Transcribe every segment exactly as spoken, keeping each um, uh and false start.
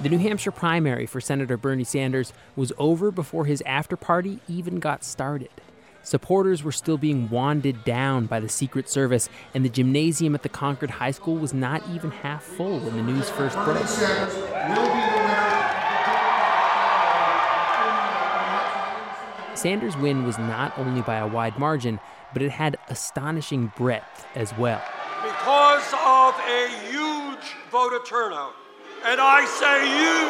The New Hampshire primary for Senator Bernie Sanders was over before his after-party even got started. Supporters were still being wanded down by the Secret Service, and the gymnasium at the Concord High School was not even half full when the news first broke. Sanders' win was not only by a wide margin, but it had astonishing breadth as well. Because of a huge voter turnout, and I say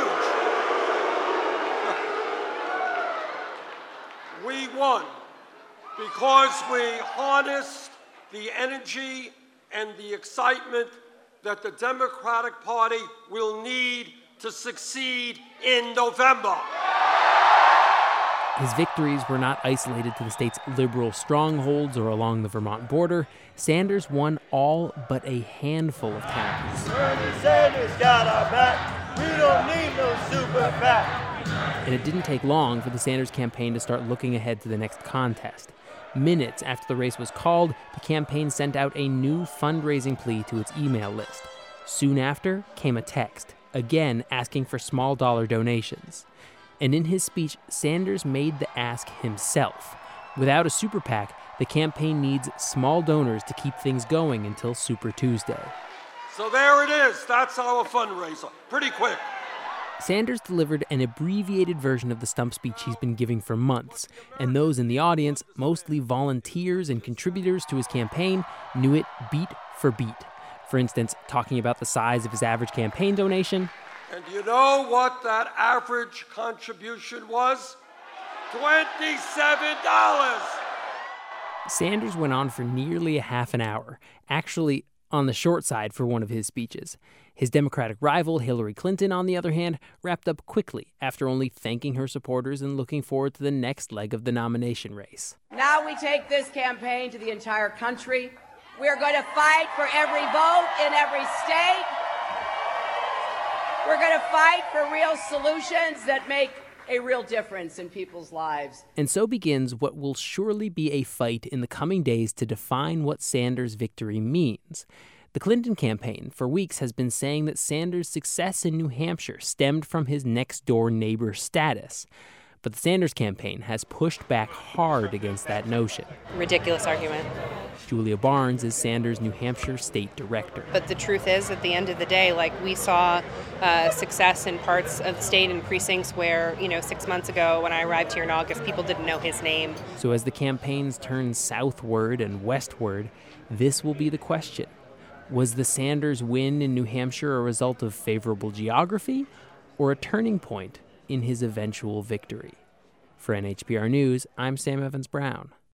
huge, we won because we harnessed the energy and the excitement that the Democratic Party will need to succeed in November. His victories were not isolated to the state's liberal strongholds or along the Vermont border. Sanders won all but a handful of towns. Bernie Sanders got our back. We don't need no super PAC. And it didn't take long for the Sanders campaign to start looking ahead to the next contest. Minutes after the race was called, the campaign sent out a new fundraising plea to its email list. Soon after came a text, again asking for small dollar donations. And in his speech, Sanders made the ask himself. Without a super PAC, the campaign needs small donors to keep things going until Super Tuesday. So there it is. That's our fundraiser. Pretty quick. Sanders delivered an abbreviated version of the stump speech he's been giving for months, and those in the audience, mostly volunteers and contributors to his campaign, knew it beat for beat. For instance, talking about the size of his average campaign donation. And do you know what that average contribution was? twenty-seven dollars. Sanders went on for nearly a half an hour, actually on the short side for one of his speeches. His Democratic rival, Hillary Clinton, on the other hand, wrapped up quickly after only thanking her supporters and looking forward to the next leg of the nomination race. Now we take this campaign to the entire country. We're going to fight for every vote in every state. We're going to fight for real solutions that make a real difference in people's lives. And so begins what will surely be a fight in the coming days to define what Sanders' victory means. The Clinton campaign for weeks has been saying that Sanders' success in New Hampshire stemmed from his next-door neighbor status. But the Sanders campaign has pushed back hard against that notion. Ridiculous argument. Julia Barnes is Sanders' New Hampshire state director. But the truth is, at the end of the day, like we saw uh, success in parts of the state and precincts where, you know, six months ago when I arrived here in August, people didn't know his name. So as the campaigns turn southward and westward, this will be the question. Was the Sanders win in New Hampshire a result of favorable geography or a turning point in his eventual victory? For N H P R News, I'm Sam Evans-Brown.